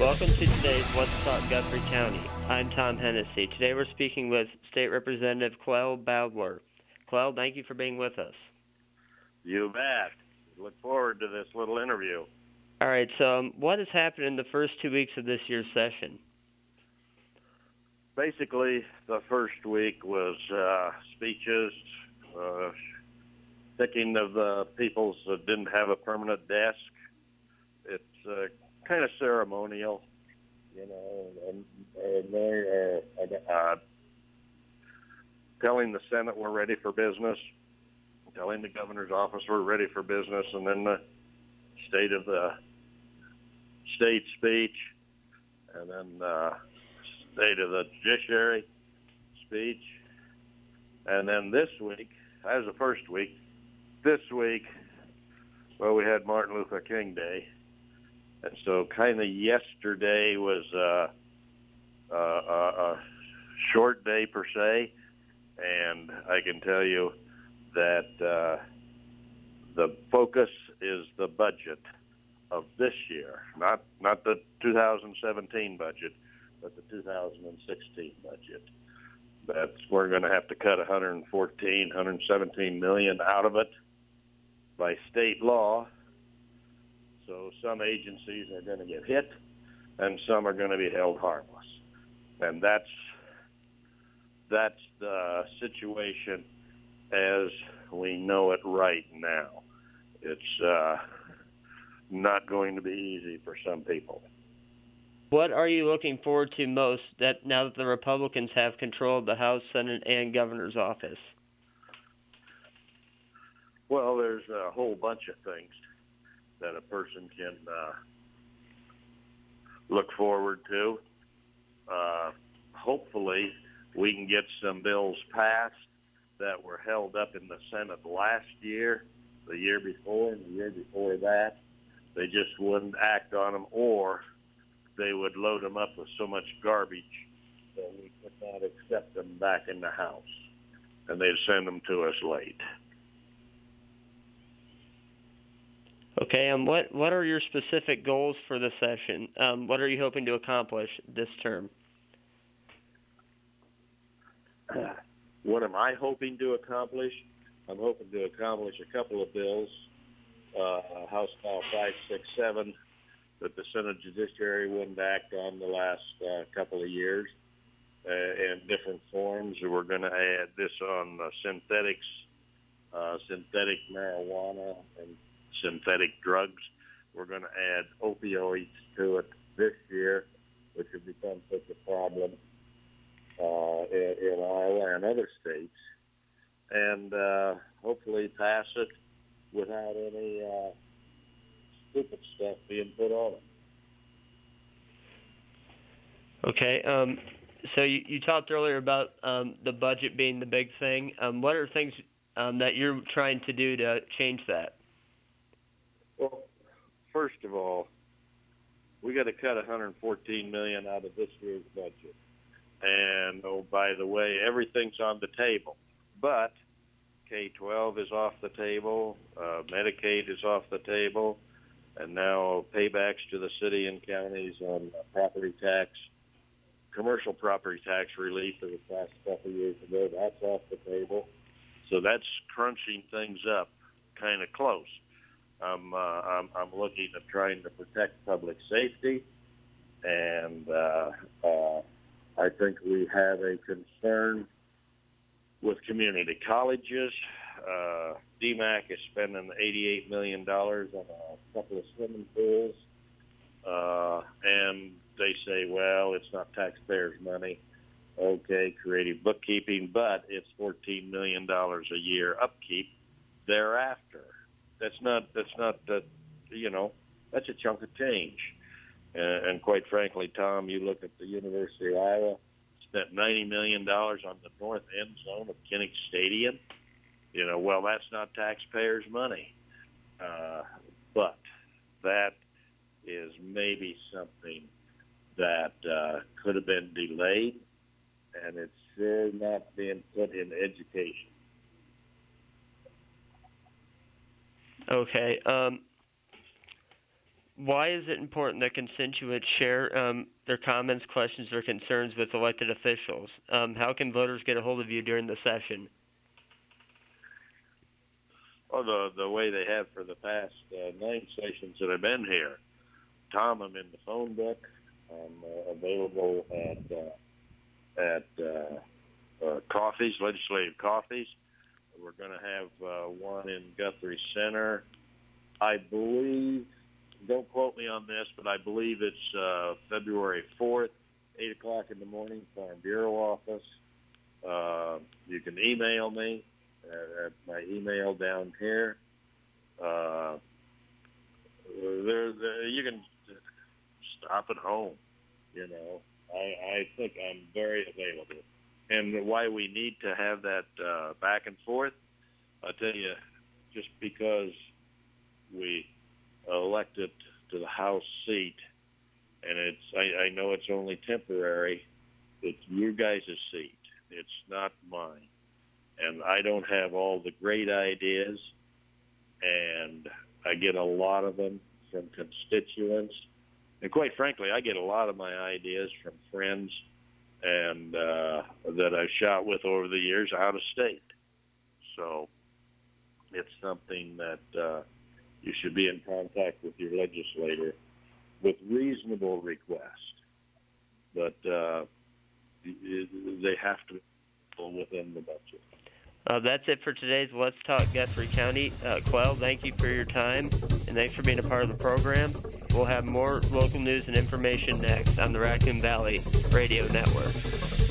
Welcome to today's Let's Talk Guthrie County. I'm Tom Hennessy. Today we're speaking with State Representative Clell Bowdler. Clell, thank you for being with us. You bet. Look forward to this little interview. All right, so what has happened in the first 2 weeks of this year's session? Basically, the first week was speeches, picking of the peoples that didn't have a permanent desk. It's kind of ceremonial, you know, and they're telling the Senate we're ready for business, telling the governor's office we're ready for business, and then the state of the state speech, and then state of the judiciary speech. And then this week, that was the first week. This week, well, we had Martin Luther King Day. And so kind of yesterday was a short day per se. And I can tell you that the focus is the budget of this year, not the 2017 budget, but the 2016 budget. We're going to have to cut 117 million out of it by state law. So some agencies are going to get hit, and some are going to be held harmless. And that's the situation as we know it right now. It's not going to be easy for some people. What are you looking forward to most that now that the Republicans have control of the House, Senate, and governor's office? Well, there's a whole bunch of things that a person can look forward to. Hopefully, we can get some bills passed that were held up in the Senate last year, the year before, and the year before that. They just wouldn't act on them, or they would load them up with so much garbage that we could not accept them back in the House, and they'd send them to us late. Okay, and what are your specific goals for the session? What are you hoping to accomplish this term? What am I hoping to accomplish? I'm hoping to accomplish a couple of bills, House File 567, that the Senate Judiciary wouldn't act on the last couple of years in different forms. We're going to add this on synthetics, synthetic marijuana, and synthetic drugs. We're going to add opioids to it this year, which have become such a problem in Iowa and other states, and hopefully pass it without any stupid stuff being put on it. Okay, so you talked earlier about the budget being the big thing. What are things that you're trying to do to change that? Well, first of all, we got to cut 114 million out of this year's budget. And oh, by the way, everything's on the table. But K-12 is off the table, Medicaid is off the table, and now paybacks to the city and counties on property tax, commercial property tax relief that was passed a couple of years ago, that's off the table. So that's crunching things up kind of close. I'm looking at trying to protect public safety, and I think we have a concern with community colleges. DMACC is spending $88 million on a couple of swimming pools, and they say, well, it's not taxpayers' money. Okay, creative bookkeeping, but it's $14 million a year upkeep thereafter. That's not that's a chunk of change. And quite frankly, Tom, you look at the University of Iowa, spent $90 million on the north end zone of Kinnick Stadium. Well, that's not taxpayers' money. But that is maybe something that could have been delayed, and it's sure not being put in education. Okay. why is it important that constituents share their comments, questions, or concerns with elected officials? How can voters get a hold of you during the session? Well, the way they have for the past 9 sessions that I've been here. Tom, I'm in the phone book. I'm available at coffees, legislative coffees. We're going to have one in Guthrie Center. I believe, don't quote me on this, but I believe it's February 4th, 8 o'clock in the morning, Farm Bureau office. You can email me at my email down here. You can stop at home, you know. I think I'm very available. And why we need to have that back and forth, I'll tell you, just because we elected to the House seat, and I know it's only temporary, it's your guys' seat. It's not mine. And I don't have all the great ideas, and I get a lot of them from constituents. And quite frankly, I get a lot of my ideas from friends and that I've shot with over the years out of state. So it's something that you should be in contact with your legislator with reasonable requests. But they have to be within the budget. That's it for today's Let's Talk Guthrie County. Quayle, thank you for your time, and thanks for being a part of the program. We'll have more local news and information next on the Raccoon Valley Radio Network.